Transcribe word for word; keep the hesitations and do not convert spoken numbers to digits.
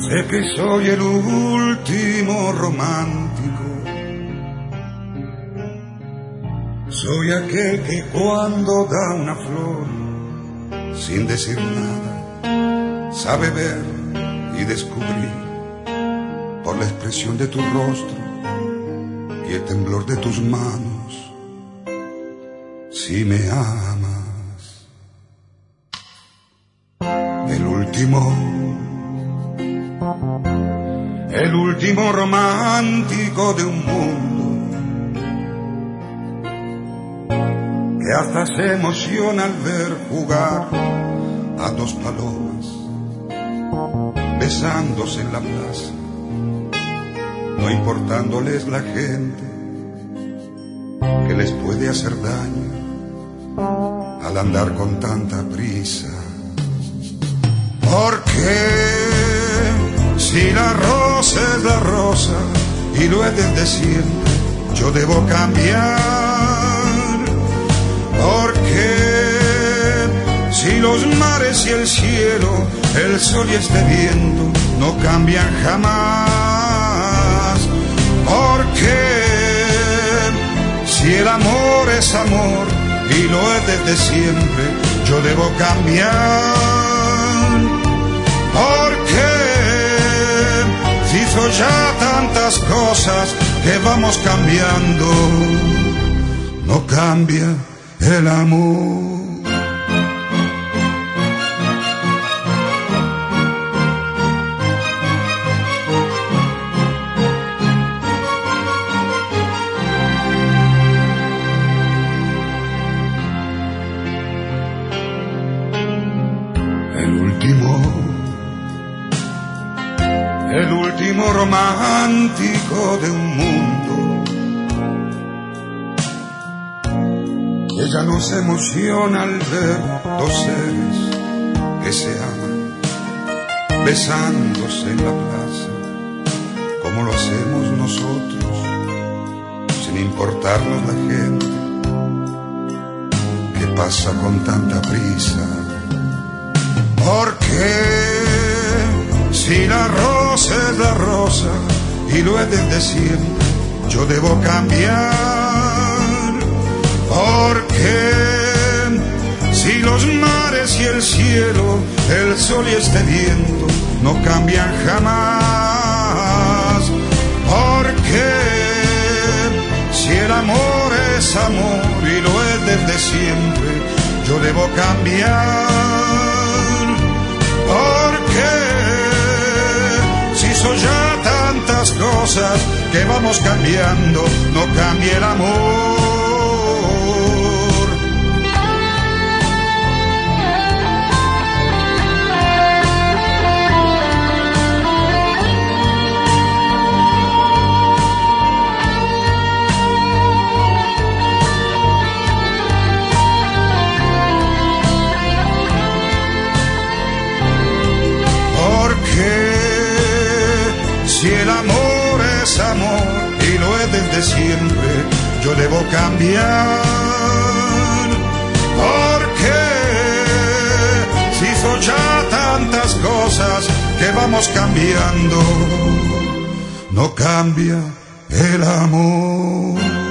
Sé que soy el último romántico. Soy aquel que cuando da una flor, sin decir nada, sabe ver y descubrir por la expresión de tu rostro y el temblor de tus manos, si me amas. El último El último romántico de un mundo que hasta se emociona al ver jugar a dos palomas besándose en la plaza, no importándoles la gente que les puede hacer daño al andar con tanta prisa. Porque si la rosa es la rosa y lo es desde siempre, yo debo cambiar. Porque si los mares y el cielo, el sol y este viento no cambian jamás. Porque si el amor es amor y lo es desde siempre, yo debo cambiar. Porque se hizo ya tantas cosas que vamos cambiando, no cambia el amor. El último El último romántico de un mundo que ya no se emociona al ver dos seres que se aman besándose en la plaza, como lo hacemos nosotros, sin importarnos la gente que pasa con tanta prisa. Porque si la rosa es la rosa y lo es desde siempre, yo debo cambiar. Porque si los mares y el cielo, el sol y este viento no cambian jamás. Porque si el amor es amor y lo es desde siempre, yo debo cambiar. Porque si son ya tantas cosas que vamos cambiando, no cambia el amor. Si el amor es amor y lo es desde siempre, yo debo cambiar. Porque se hizo ya tantas cosas que vamos cambiando, no cambia el amor.